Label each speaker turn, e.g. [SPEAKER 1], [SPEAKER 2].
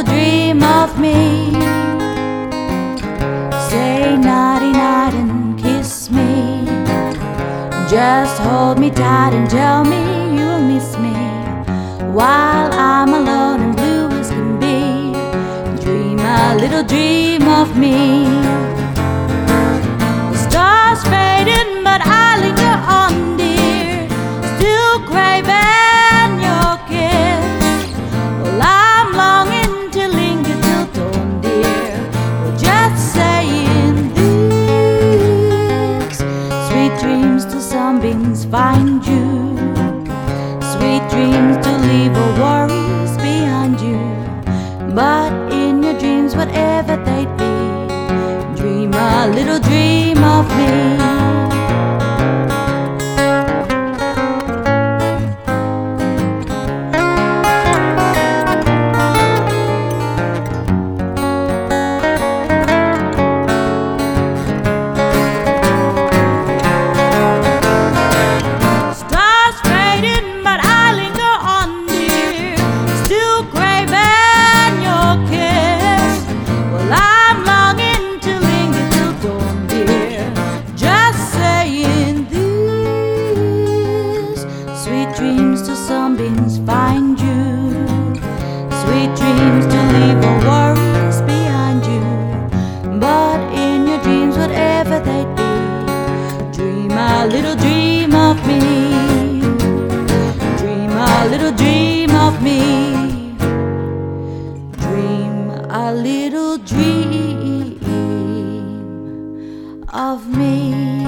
[SPEAKER 1] dream of me. Say nighty night and kiss me. Just hold me tight and tell me you'll miss me while I'm alone and blue as can be. Dream a little dream of me. The stars fading, but I linger on, dear, still craving your kiss. Well, I'm longing to linger till dawn, dear. Well, just saying this. Sweet dreams till sunbeams find you. Sweet dreams to leave all worries behind you. But in your dreams, whatever they'd be, dream a little dream of me. Sweet dreams till sunbeams find you. Sweet dreams to leave all worries behind you. But in your dreams, whatever they'd be, dream a little dream of me. Dream a little dream of me. Dream a little dream of me.